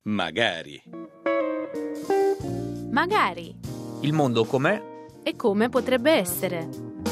Magari. Magari. Il mondo com'è? E come potrebbe essere.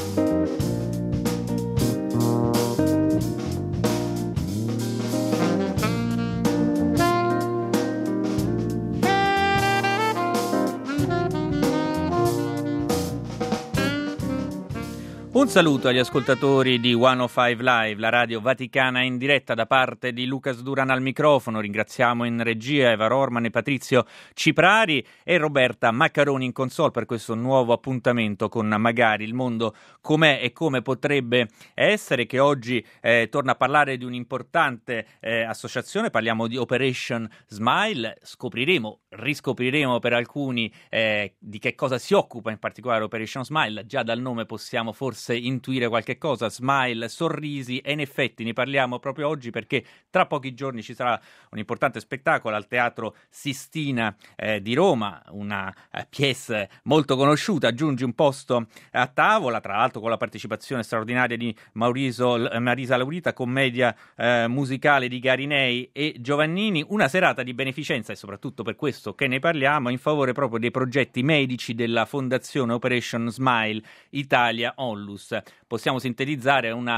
Un saluto agli ascoltatori di 105 Live, la radio vaticana in diretta, da parte di Lucas Duran al microfono. Ringraziamo in regia Eva Rorman e Patrizio Ciprari e Roberta Maccaroni in console per questo nuovo appuntamento con Magari, il mondo com'è e come potrebbe essere, che oggi torna a parlare di un'importante associazione. Parliamo di Operation Smile. Riscopriremo per alcuni di che cosa si occupa in particolare Operation Smile. Già dal nome possiamo forse intuire qualche cosa: smile, sorrisi, e in effetti ne parliamo proprio oggi perché tra pochi giorni ci sarà un importante spettacolo al Teatro Sistina di Roma, una pièce molto conosciuta, aggiunge un posto a tavola, tra l'altro con la partecipazione straordinaria di Marisa Laurita, commedia musicale di Garinei e Giovannini, una serata di beneficenza, e soprattutto per questo che ne parliamo, in favore proprio dei progetti medici della Fondazione Operation Smile Italia Onlus. Possiamo sintetizzare una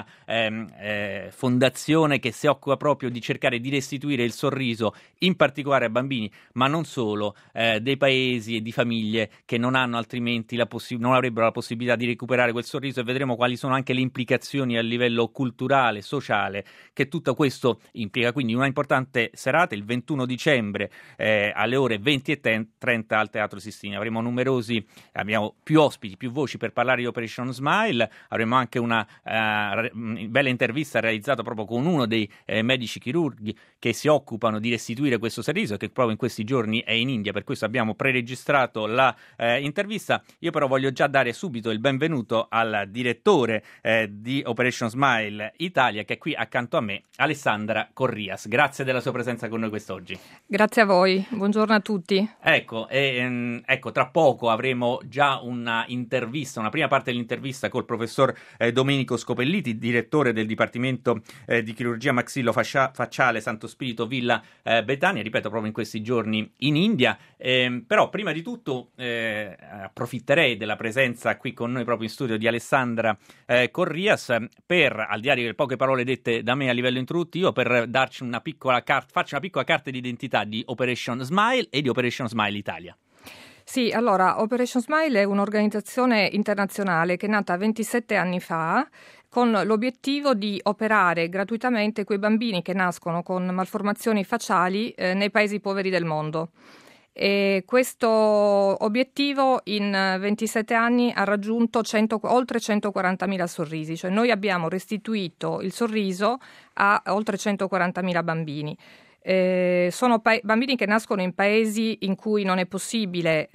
fondazione che si occupa proprio di cercare di restituire il sorriso, in particolare a bambini, ma non solo, dei paesi e di famiglie che non hanno altrimenti non avrebbero la possibilità di recuperare quel sorriso, e vedremo quali sono anche le implicazioni a livello culturale, sociale, che tutto questo implica. Quindi una importante serata il 21 dicembre alle ore 20:30 al Teatro Sistina. Abbiamo più ospiti, più voci per parlare di Operation Smile. Avremo anche una bella intervista realizzata proprio con uno dei medici chirurghi che si occupano di restituire questo sorriso, che proprio in questi giorni è in India, per questo abbiamo preregistrato la intervista. Io però voglio già dare subito il benvenuto al direttore di Operation Smile Italia, che è qui accanto a me, Alessandra Corrias. Grazie della sua presenza con noi quest'oggi. Grazie a voi, buongiorno a tutti. Ecco, tra poco avremo già una prima parte dell'intervista col professor Domenico Scopelliti, direttore del Dipartimento di Chirurgia Maxillofacciale Santo Spirito Villa Betania, ripeto, proprio in questi giorni in India. Però prima di tutto approfitterei della presenza qui con noi proprio in studio di Alessandra Corrias per, al di là delle poche parole dette da me a livello introduttivo, per farci una piccola carta d'identità di Operation Smile e di Operation Smile Italia. Sì, allora, Operation Smile è un'organizzazione internazionale che è nata 27 anni fa con l'obiettivo di operare gratuitamente quei bambini che nascono con malformazioni facciali nei paesi poveri del mondo. E questo obiettivo in 27 anni ha raggiunto oltre 140.000 sorrisi, cioè noi abbiamo restituito il sorriso a oltre 140.000 bambini. Sono bambini che nascono in paesi in cui non è possibile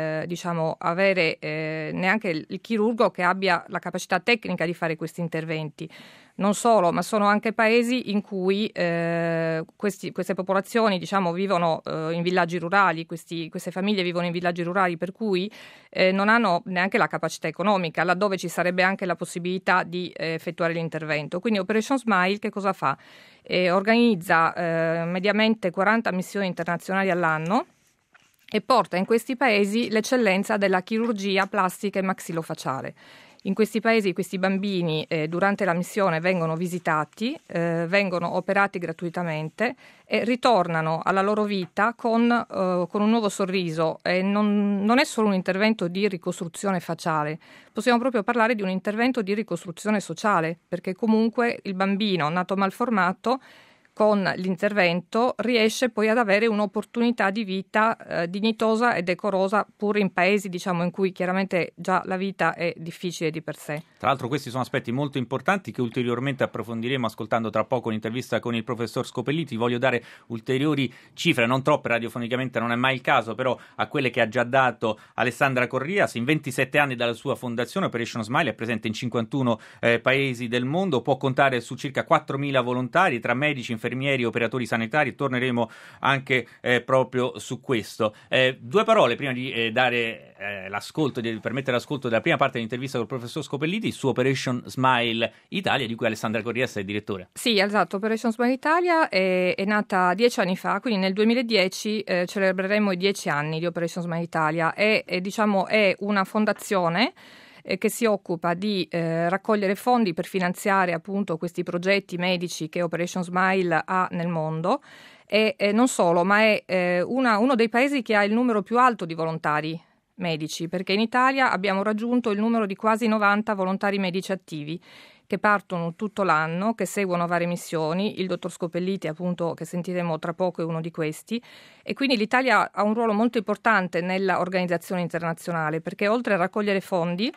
avere neanche il chirurgo che abbia la capacità tecnica di fare questi interventi. Non solo, ma sono anche paesi in cui queste popolazioni vivono in villaggi rurali, queste famiglie vivono in villaggi rurali, per cui non hanno neanche la capacità economica, laddove ci sarebbe anche la possibilità di effettuare l'intervento. Quindi Operation Smile che cosa fa? Organizza mediamente 40 missioni internazionali all'anno e porta in questi paesi l'eccellenza della chirurgia plastica e maxillofacciale. In questi paesi questi bambini durante la missione vengono visitati, vengono operati gratuitamente e ritornano alla loro vita con un nuovo sorriso. E non è solo un intervento di ricostruzione facciale, possiamo proprio parlare di un intervento di ricostruzione sociale, perché comunque il bambino nato malformato con l'intervento riesce poi ad avere un'opportunità di vita dignitosa e decorosa, pur in paesi in cui chiaramente già la vita è difficile di per sé. Tra l'altro questi sono aspetti molto importanti che ulteriormente approfondiremo ascoltando tra poco un'intervista con il professor Scopelliti. Voglio dare ulteriori cifre, non troppe, radiofonicamente non è mai il caso, però a quelle che ha già dato Alessandra Corrias. In 27 anni dalla sua fondazione Operation Smile è presente in 51 paesi del mondo, può contare su circa 4.000 volontari tra medici, infermieri, infermieri e operatori sanitari. Torneremo anche proprio su questo. Due parole prima di dare l'ascolto, di permettere l'ascolto della prima parte dell'intervista col professor Scopelliti su Operation Smile Italia, di cui Alessandra Corrias è direttore. Sì, esatto. Operation Smile Italia è nata 10 anni fa, quindi nel 2010 celebreremo i 10 anni di Operation Smile Italia. È una fondazione che si occupa di raccogliere fondi per finanziare appunto questi progetti medici che Operation Smile ha nel mondo. E non solo, ma è uno dei paesi che ha il numero più alto di volontari medici, perché in Italia abbiamo raggiunto il numero di quasi 90 volontari medici attivi che partono tutto l'anno, che seguono varie missioni. Il dottor Scopelliti, appunto, che sentiremo tra poco, è uno di questi, e quindi l'Italia ha un ruolo molto importante nella organizzazione internazionale, perché oltre a raccogliere fondi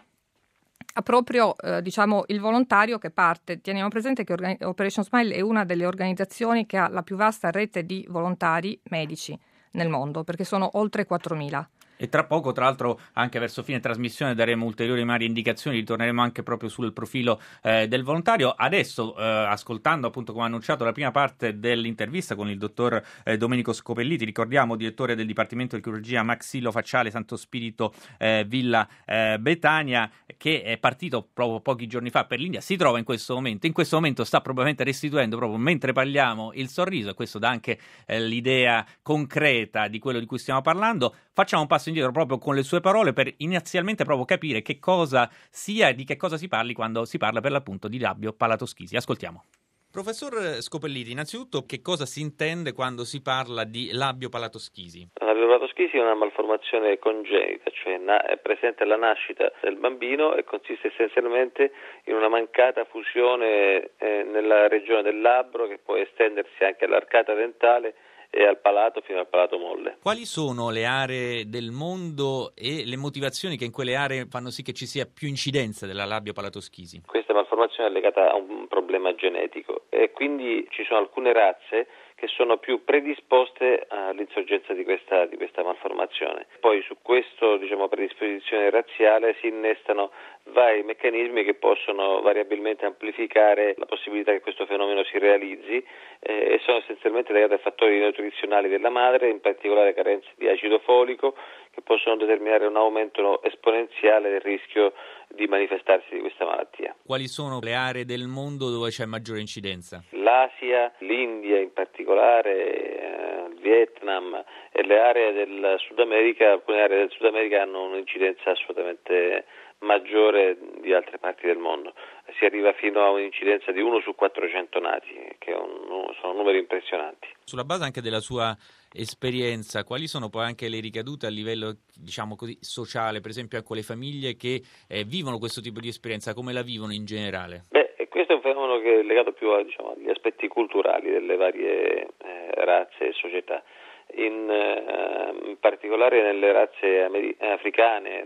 ha proprio il volontario che parte. Teniamo presente che Operation Smile è una delle organizzazioni che ha la più vasta rete di volontari medici nel mondo, perché sono oltre 4.000. E tra poco, tra l'altro, anche verso fine trasmissione daremo ulteriori magari indicazioni, ritorneremo anche proprio sul profilo del volontario. Adesso, ascoltando appunto come annunciato la prima parte dell'intervista con il dottor Domenico Scopelliti, ricordiamo direttore del Dipartimento di Chirurgia Maxillofacciale Santo Spirito Villa Betania, che è partito proprio pochi giorni fa per l'India, si trova in questo momento sta probabilmente restituendo proprio mentre parliamo il sorriso, e questo dà anche l'idea concreta di quello di cui stiamo parlando. Facciamo un passo indietro proprio con le sue parole per inizialmente proprio capire che cosa sia e di che cosa si parli quando si parla per l'appunto di labbio palatoschisi. Ascoltiamo. Professor Scopelliti, innanzitutto che cosa si intende quando si parla di labbio palatoschisi? La labbio palatoschisi è una malformazione congenita, cioè è presente alla nascita del bambino e consiste essenzialmente in una mancata fusione nella regione del labbro, che può estendersi anche all'arcata dentale e al palato fino al palato molle. Quali sono le aree del mondo e le motivazioni che in quelle aree fanno sì che ci sia più incidenza della labbio palatoschisi? Questa malformazione è legata a un problema genetico e quindi ci sono alcune razze che sono più predisposte all'insorgenza di questa malformazione. Poi su questo, predisposizione razziale si innestano vari meccanismi che possono variabilmente amplificare la possibilità che questo fenomeno si realizzi e sono essenzialmente legati a fattori nutrizionali della madre, in particolare carenze di acido folico, che possono determinare un aumento esponenziale del rischio di manifestarsi di questa malattia. Quali sono le aree del mondo dove c'è maggiore incidenza? L'Asia, l'India in particolare, il Vietnam e le aree del Sud America. Alcune aree del Sud America hanno un'incidenza assolutamente maggiore di altre parti del mondo. Si arriva fino a un'incidenza di 1 su 400 nati, che sono numeri impressionanti. Sulla base anche della sua esperienza, quali sono poi anche le ricadute a livello, sociale, per esempio con le famiglie che vivono questo tipo di esperienza, come la vivono in generale? Questo è un fenomeno che è legato più agli aspetti culturali delle varie razze e società. In particolare nelle razze africane,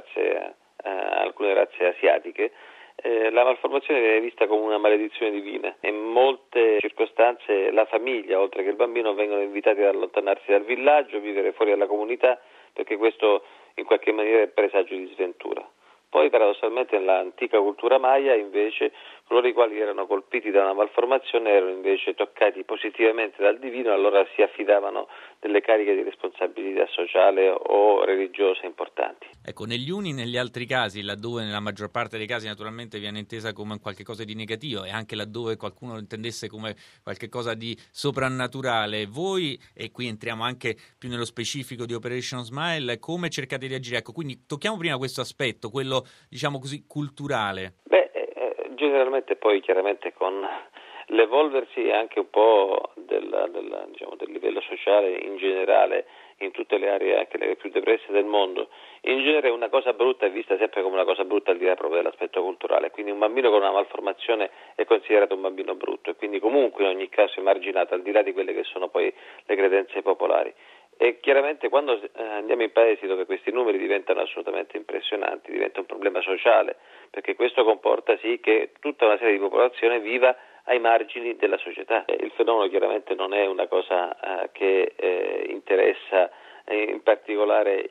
alcune razze asiatiche, la malformazione viene vista come una maledizione divina. In molte circostanze la famiglia, oltre che il bambino, vengono invitati ad allontanarsi dal villaggio, vivere fuori dalla comunità, perché questo in qualche maniera è presagio di sventura. Poi paradossalmente nell'antica cultura maya invece coloro i quali erano colpiti da una malformazione erano invece toccati positivamente dal divino, allora si affidavano delle cariche di responsabilità sociale o religiosa importanti. Ecco, negli uni e negli altri casi, laddove nella maggior parte dei casi naturalmente viene intesa come qualche cosa di negativo e anche laddove qualcuno lo intendesse come qualche cosa di soprannaturale, voi, e qui entriamo anche più nello specifico di Operation Smile, come cercate di agire? Ecco, quindi tocchiamo prima questo aspetto, quello culturale. Generalmente poi chiaramente con l'evolversi anche un po' del livello sociale in generale in tutte le aree, anche le più depresse del mondo, in genere una cosa brutta è vista sempre come una cosa brutta al di là proprio dell'aspetto culturale, quindi un bambino con una malformazione è considerato un bambino brutto e quindi comunque in ogni caso emarginato al di là di quelle che sono poi le credenze popolari. E chiaramente quando andiamo in paesi dove questi numeri diventano assolutamente impressionanti, diventa un problema sociale, perché questo comporta sì che tutta una serie di popolazione viva ai margini della società. Il fenomeno chiaramente non è una cosa che interessa in particolare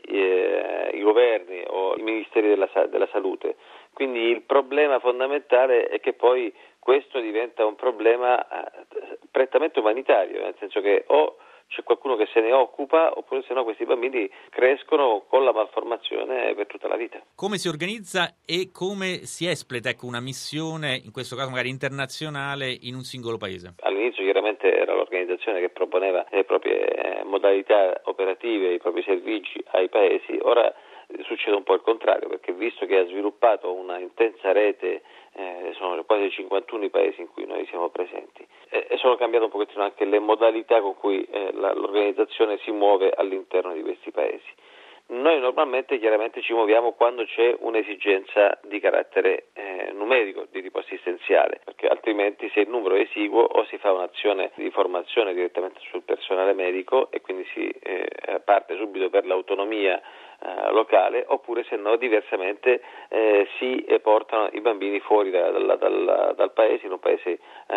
i governi o i ministeri della salute. Quindi il problema fondamentale è che poi questo diventa un problema prettamente umanitario, nel senso che o c'è qualcuno che se ne occupa, oppure se no questi bambini crescono con la malformazione per tutta la vita. Come si organizza e come si espleta una missione, in questo caso magari internazionale, in un singolo paese? All'inizio chiaramente era l'organizzazione che proponeva le proprie modalità operative, i propri servigi ai paesi. Ora succede un po' il contrario, perché visto che ha sviluppato una intensa rete, sono quasi 51 i paesi in cui noi siamo presenti, e sono cambiate un pochettino anche le modalità con cui l'organizzazione si muove all'interno di questi paesi. Noi normalmente chiaramente ci muoviamo quando c'è un'esigenza di carattere numerico, di tipo assistenziale, perché altrimenti se il numero è esiguo o si fa un'azione di formazione direttamente sul personale medico e quindi si parte subito per l'autonomia locale, oppure se no diversamente si portano i bambini fuori dal paese, in un paese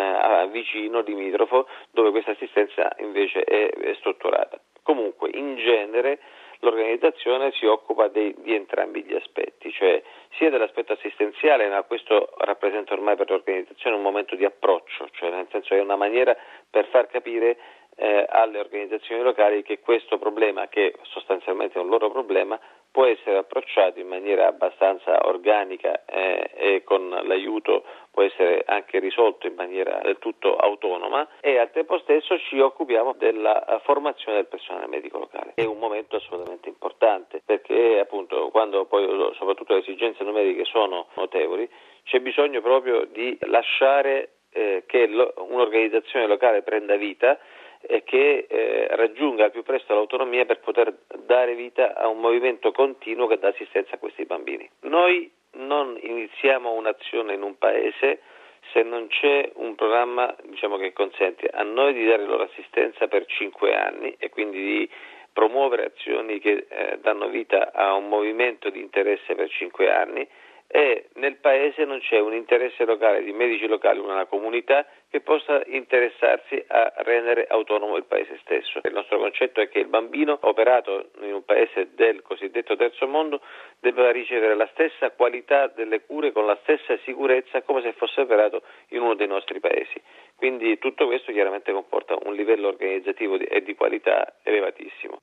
vicino, limitrofo, dove questa assistenza invece è strutturata. Comunque, in genere, l'organizzazione si occupa di entrambi gli aspetti, cioè sia dell'aspetto assistenziale, ma questo rappresenta ormai per l'organizzazione un momento di approccio, cioè nel senso è una maniera per far capire alle organizzazioni locali che questo problema, che sostanzialmente è un loro problema, può essere approcciato in maniera abbastanza organica e con l'aiuto può essere anche risolto in maniera del tutto autonoma, e al tempo stesso ci occupiamo della formazione del personale medico locale. È un momento assolutamente importante, perché appunto quando poi soprattutto le esigenze numeriche sono notevoli, c'è bisogno proprio di lasciare che un'organizzazione locale prenda vita e che raggiunga al più presto l'autonomia per poter dare vita a un movimento continuo che dà assistenza a questi bambini. Noi non iniziamo un'azione in un paese se non c'è un programma, che consente a noi di dare loro assistenza per 5 anni e quindi di promuovere azioni che danno vita a un movimento di interesse per 5 anni, e nel paese non c'è un interesse locale di medici locali, una comunità che possa interessarsi a rendere autonomo il paese stesso. Il nostro concetto è che il bambino operato in un paese del cosiddetto terzo mondo deve ricevere la stessa qualità delle cure con la stessa sicurezza come se fosse operato in uno dei nostri paesi. Quindi tutto questo chiaramente comporta un livello organizzativo e di qualità elevatissimo.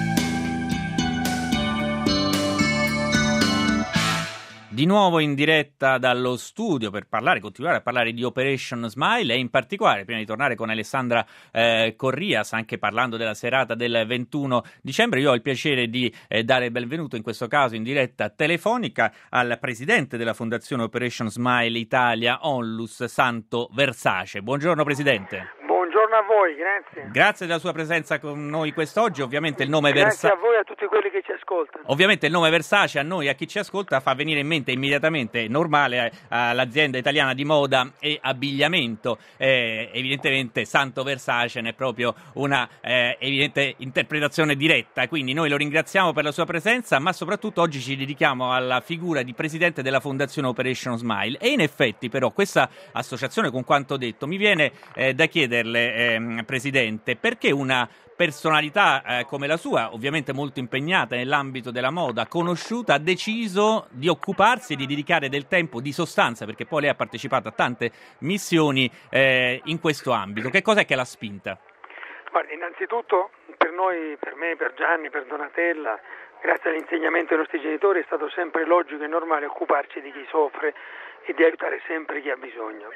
Di nuovo in diretta dallo studio per continuare a parlare di Operation Smile, e in particolare, prima di tornare con Alessandra Corrias, anche parlando della serata del 21 dicembre, io ho il piacere di dare il benvenuto in questo caso in diretta telefonica al presidente della Fondazione Operation Smile Italia, Onlus, Santo Versace. Buongiorno Presidente. Buongiorno a voi, grazie. Grazie della sua presenza con noi quest'oggi. Ovviamente il nome Grazie a voi e a tutti quelli che ci ascoltano. Ovviamente il nome Versace a noi, a chi ci ascolta, fa venire in mente immediatamente normale all'azienda italiana di moda e abbigliamento. Evidentemente Santo Versace ne è proprio una evidente interpretazione diretta, quindi noi lo ringraziamo per la sua presenza, ma soprattutto oggi ci dedichiamo alla figura di presidente della Fondazione Operation Smile. E in effetti però questa associazione, con quanto detto, mi viene da chiederle, Presidente, perché una personalità come la sua, ovviamente molto impegnata nell'ambito della moda, conosciuta, ha deciso di occuparsi e di dedicare del tempo di sostanza, perché poi lei ha partecipato a tante missioni in questo ambito. Che cos'è che l'ha spinta? Guarda, innanzitutto per noi, per me, per Gianni, per Donatella, grazie all'insegnamento dei nostri genitori, è stato sempre logico e normale occuparci di chi soffre e di aiutare sempre chi ha bisogno.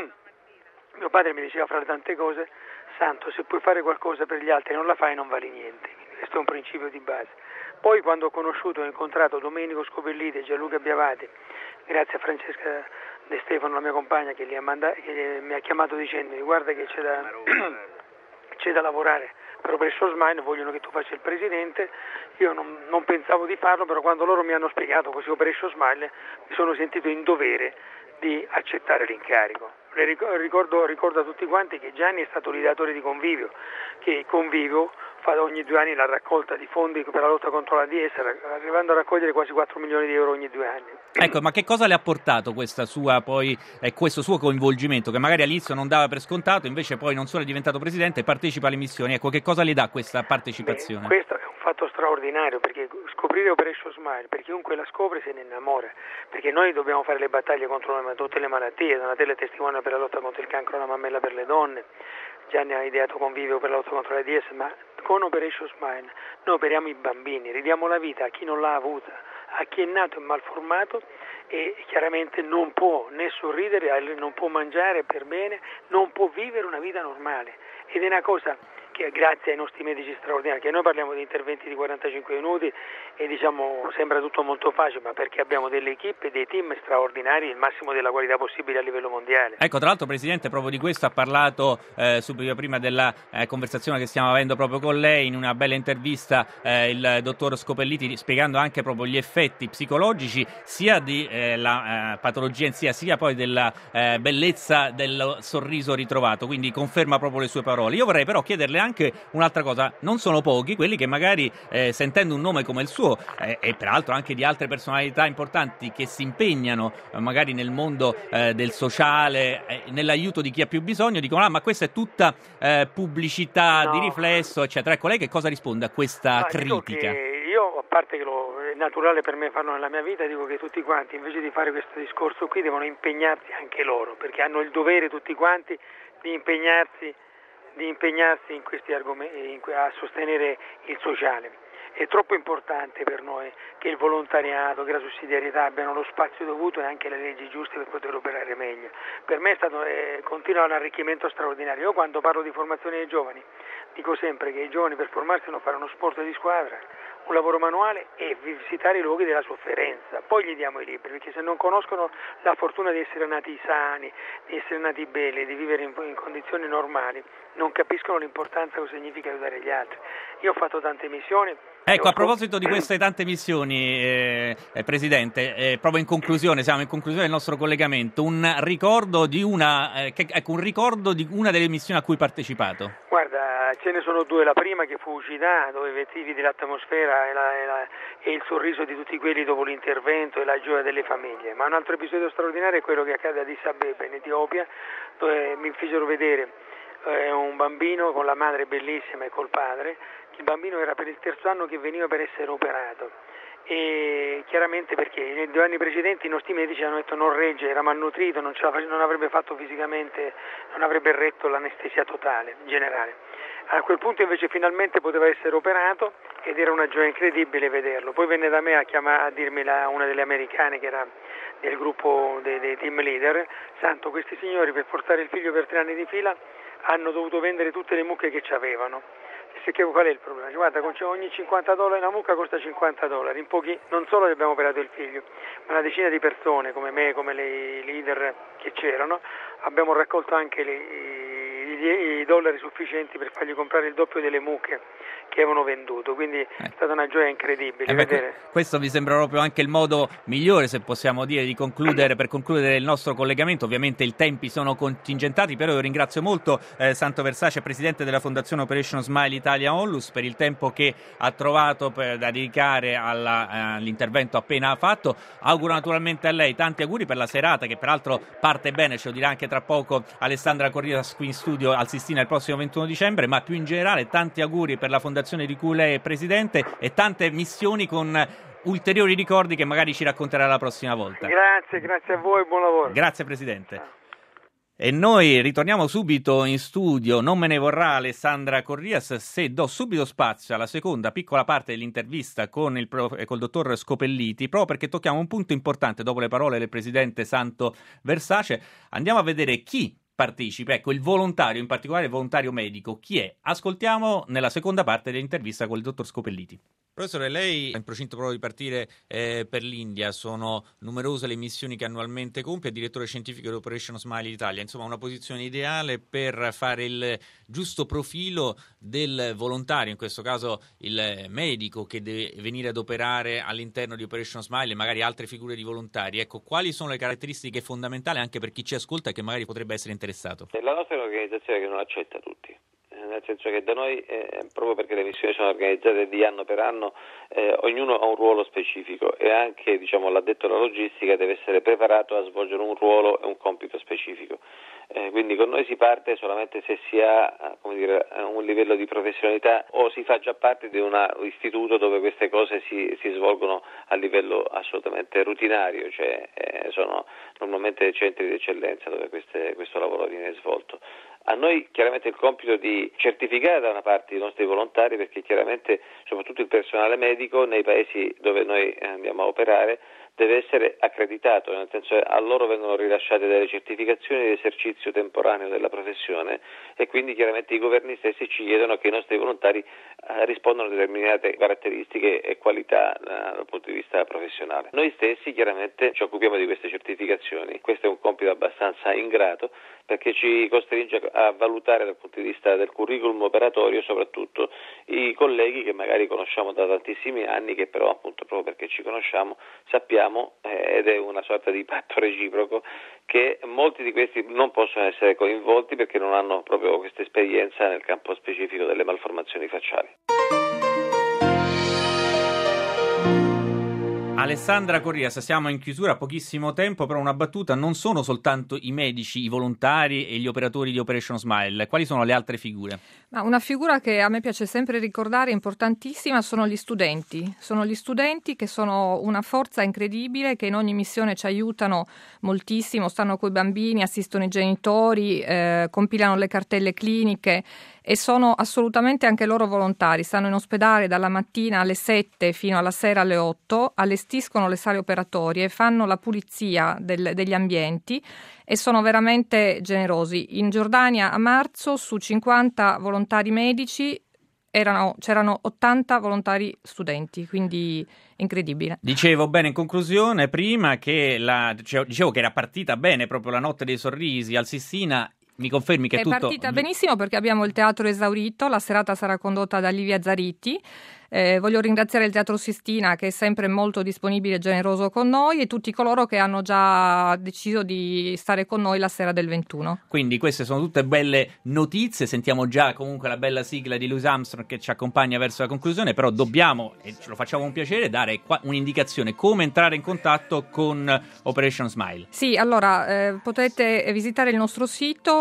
Mio padre mi diceva, fra le tante cose: Santo, se puoi fare qualcosa per gli altri e non la fai, non vali niente. Questo è un principio di base. Poi quando ho conosciuto e incontrato Domenico Scopelliti e Gianluca Biavati, grazie a Francesca De Stefano, la mia compagna, che mi ha chiamato dicendomi: guarda che c'è da lavorare per Operation Smile, vogliono che tu faccia il presidente. Io non pensavo di farlo, però quando loro mi hanno spiegato così Operation Smile, mi sono sentito in dovere di accettare l'incarico. Ricordo a tutti quanti che Gianni è stato l'ideatore di Convivio, che Convivio fa ogni 2 anni la raccolta di fondi per la lotta contro l'AIDS, arrivando a raccogliere quasi 4 milioni di euro ogni 2 anni. Ecco, ma che cosa le ha portato questo suo coinvolgimento, che magari all'inizio non dava per scontato, invece poi non solo è diventato presidente, partecipa alle missioni? Ecco, che cosa le dà questa partecipazione? Questo è un fatto straordinario, perché scoprire Operation Smile, per chiunque la scopre se ne innamora, perché noi dobbiamo fare le battaglie contro tutte le malattie. Donatella è testimone per la lotta contro il cancro alla mammella per le donne, Gianni ha ideato Convivio per la lotta contro l'AIDS, ma con Operation Smile noi operiamo i bambini, ridiamo la vita a chi non l'ha avuta, a chi è nato e malformato e chiaramente non può né sorridere, non può mangiare per bene, non può vivere una vita normale, ed è una cosa che grazie ai nostri medici straordinari, che noi parliamo di interventi di 45 minuti e sembra tutto molto facile, ma perché abbiamo delle equipe e dei team straordinari, il massimo della qualità possibile a livello mondiale. Ecco, tra l'altro Presidente, proprio di questo ha parlato subito prima della conversazione che stiamo avendo proprio con lei, in una bella intervista il dottor Scopelliti, spiegando anche proprio gli effetti psicologici sia di la patologia in sé, sia poi della bellezza del sorriso ritrovato, quindi conferma proprio le sue parole. Io vorrei però chiederle anche un'altra cosa: non sono pochi quelli che magari sentendo un nome come il suo e peraltro anche di altre personalità importanti che si impegnano magari nel mondo del sociale, nell'aiuto di chi ha più bisogno, dicono ma questa è tutta pubblicità di riflesso, eccetera. Ecco, lei che cosa risponde a questa critica? Io, a parte che è naturale per me farlo nella mia vita, dico che tutti quanti invece di fare questo discorso qui devono impegnarsi anche loro, perché hanno il dovere tutti quanti di impegnarsi in questi argomenti, a sostenere il sociale. È troppo importante per noi che il volontariato, che la sussidiarietà abbiano lo spazio dovuto e anche le leggi giuste per poter operare meglio. Per me è stato continua un arricchimento straordinario. Io quando parlo di formazione dei giovani dico sempre che i giovani per formarsi devono fare uno sport di squadra, un lavoro manuale e visitare i luoghi della sofferenza. Poi gli diamo i libri, perché se non conoscono la fortuna di essere nati sani, di essere nati belli, di vivere in condizioni normali, non capiscono l'importanza cosa significa aiutare gli altri. Io ho fatto tante missioni. Ecco, a proposito di queste tante missioni, Presidente, proprio in conclusione, siamo in conclusione del nostro collegamento, un ricordo di una delle missioni a cui partecipato. Guarda, ce ne sono due. La prima che fu Ucida, dove vidi l'atmosfera e il sorriso di tutti quelli dopo l'intervento e la gioia delle famiglie. Ma un altro episodio straordinario è quello che accade a Addis Abeba in Etiopia, dove mi fecero vedere un bambino con la madre bellissima e col padre. Il bambino era per il terzo anno che veniva per essere operato, e chiaramente perché nei 2 anni precedenti i nostri medici hanno detto non regge, era malnutrito, non avrebbe fatto fisicamente, non avrebbe retto l'anestesia totale, generale. A quel punto invece finalmente poteva essere operato ed era una gioia incredibile vederlo. Poi venne da me a dirmi una delle americane che era del gruppo dei team leader: santo, questi signori per portare il figlio per 3 anni di fila hanno dovuto vendere tutte le mucche che ci avevano. Perché qual è il problema? Guarda, ogni $50 una mucca costa $50. In pochi, non solo gli abbiamo operato il figlio, ma una decina di persone come me, come le leader che c'erano, abbiamo raccolto anche i dollari sufficienti per fargli comprare il doppio delle mucche che avevano venduto, quindi è stata una gioia incredibile vedere. Questo mi sembra proprio anche il modo migliore, se possiamo dire, di concludere, per concludere il nostro collegamento. Ovviamente i tempi sono contingentati, però io ringrazio molto Santo Versace, Presidente della Fondazione Operation Smile Italia Onlus, per il tempo che ha trovato da dedicare all'intervento appena fatto. Auguro naturalmente a lei tanti auguri per la serata, che peraltro parte bene, ce lo dirà anche tra poco Alessandra Corrias qui in studio al Sistina il prossimo 21 dicembre, ma più in generale tanti auguri per la fondazione di cui lei è presidente e tante missioni con ulteriori ricordi che magari ci racconterà la prossima volta. Grazie a voi, buon lavoro. Grazie Presidente. E noi ritorniamo subito in studio, non me ne vorrà Alessandra Corrias se do subito spazio alla seconda piccola parte dell'intervista col dottor Scopelliti, proprio perché tocchiamo un punto importante dopo le parole del Presidente Santo Versace. Andiamo a vedere chi partecipa, ecco, il volontario, in particolare il volontario medico, chi è? Ascoltiamo nella seconda parte dell'intervista con il dottor Scopelliti. Professore, lei è in procinto proprio di partire per l'India, sono numerose le missioni che annualmente compie, è direttore scientifico di Operation Smile Italia, insomma una posizione ideale per fare il giusto profilo del volontario, in questo caso il medico che deve venire ad operare all'interno di Operation Smile e magari altre figure di volontari. Ecco, quali sono le caratteristiche fondamentali anche per chi ci ascolta e che magari potrebbe essere interessato? La nostra è un'organizzazione che non accetta tutti. Nel senso che da noi, proprio perché le missioni sono organizzate di anno per anno, ognuno ha un ruolo specifico e anche l'addetto alla logistica deve essere preparato a svolgere un ruolo e un compito specifico. Quindi con noi si parte solamente se si ha un livello di professionalità o si fa già parte di un istituto dove queste cose si svolgono a livello assolutamente rutinario, cioè sono normalmente centri di eccellenza dove questo lavoro viene svolto. A noi chiaramente il compito di certificare da una parte i nostri volontari, perché chiaramente soprattutto il personale medico nei paesi dove noi andiamo a operare deve essere accreditato, nel senso che a loro vengono rilasciate delle certificazioni di esercizio temporaneo della professione e quindi chiaramente i governi stessi ci chiedono che i nostri volontari rispondano a determinate caratteristiche e qualità dal punto di vista professionale. Noi stessi chiaramente ci occupiamo di queste certificazioni, questo è un compito abbastanza ingrato perché ci costringe a valutare dal punto di vista del curriculum operatorio soprattutto i colleghi che magari conosciamo da tantissimi anni, che però appunto proprio perché ci conosciamo sappiamo ed è una sorta di patto reciproco che molti di questi non possono essere coinvolti perché non hanno proprio questa esperienza nel campo specifico delle malformazioni facciali. Alessandra Corrias, siamo in chiusura, pochissimo tempo, però una battuta: non sono soltanto i medici, i volontari e gli operatori di Operation Smile, quali sono le altre figure? Ma una figura che a me piace sempre ricordare, importantissima, sono gli studenti. Sono gli studenti che sono una forza incredibile, che in ogni missione ci aiutano moltissimo, stanno coi bambini, assistono i genitori, compilano le cartelle cliniche e sono assolutamente anche loro volontari. Stanno in ospedale dalla mattina alle 7 fino alla sera alle 8, allestiscono le sale operatorie, fanno la pulizia degli ambienti e sono veramente generosi. In Giordania a marzo su 50 volontari medici c'erano 80 volontari studenti, quindi incredibile. Dicevo bene in conclusione prima che dicevo che era partita bene proprio la Notte dei Sorrisi al Sistina. Mi confermi che è partita benissimo perché abbiamo il teatro esaurito, la serata sarà condotta da Livia Zariti. Voglio ringraziare il Teatro Sistina che è sempre molto disponibile e generoso con noi e tutti coloro che hanno già deciso di stare con noi la sera del 21. Quindi queste sono tutte belle notizie, sentiamo già comunque la bella sigla di Louis Armstrong che ci accompagna verso la conclusione, però dobbiamo, e ce lo facciamo un piacere, dare un'indicazione: come entrare in contatto con Operation Smile. Sì, allora potete visitare il nostro sito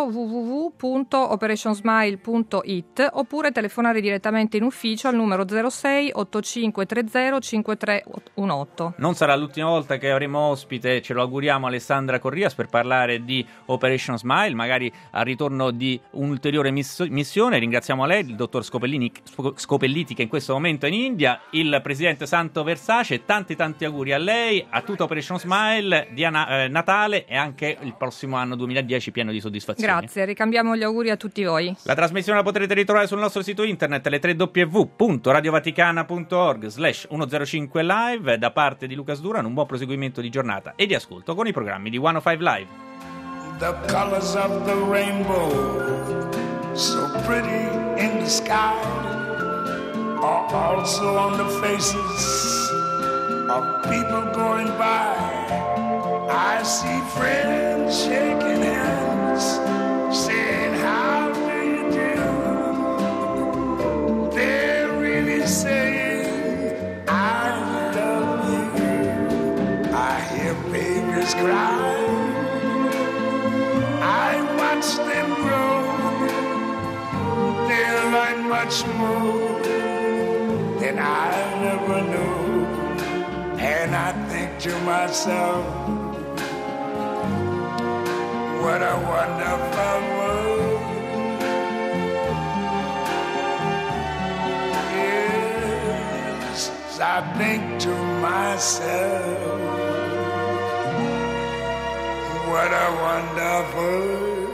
www.operationsmile.it oppure telefonare direttamente in ufficio al numero 06 8530 5318. Non sarà l'ultima volta che avremo ospite, ce lo auguriamo, Alessandra Corrias per parlare di Operation Smile, magari al ritorno di un'ulteriore missione. Ringraziamo lei, il dottor Scopelliti che in questo momento è in India, il presidente Santo Versace. Tanti auguri a lei, a tutta Operation Smile di Natale e anche il prossimo anno 2010 pieno di soddisfazione. Grazie, ricambiamo gli auguri a tutti voi. La trasmissione la potrete ritrovare sul nostro sito internet, le www.radiovaticana.org/105 live. Da parte di Lucas Duran un buon proseguimento di giornata e di ascolto con i programmi di 105 Live. The colors of the rainbow, so pretty in the sky, are also on the faces of people going by. I see friends shaking hands, saying how do you do? They're really saying I love you. I hear babies cry, I watch them grow. They'll learn much more than I never knew. And I think to myself, what a wonderful world. Yes, I think to myself, what a wonderful world.